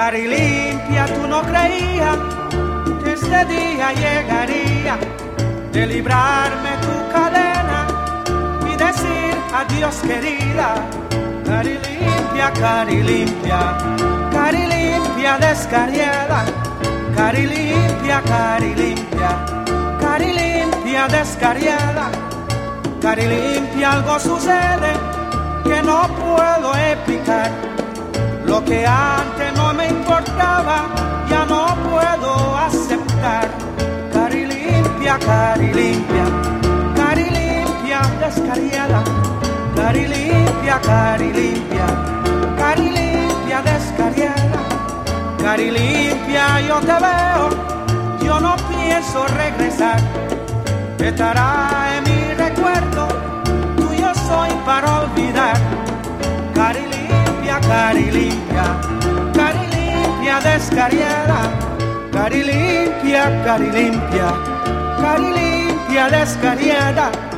Cari limpia, tú no creías que este día llegaría de librarme tu cadena y decir adiós querida. Cari limpia, cari limpia, cari limpia descarriada. Cari limpia, cari limpia, cari limpia descarriada. Cari limpia, algo sucede que no puedo explicar. Lo que antes no me importaba, ya no puedo aceptar. Cari limpia, cari limpia, cari limpia descarriada. Cari limpia, cari limpia, cari limpia descarriada. Cari limpia, yo te veo, yo no pienso regresar. Estará en mi recuerdo, tuyo soy para olvidar. Cari limpia, cari limpia, cari limpia descarriada. Cari limpia, cari limpia, cari limpia descarriada.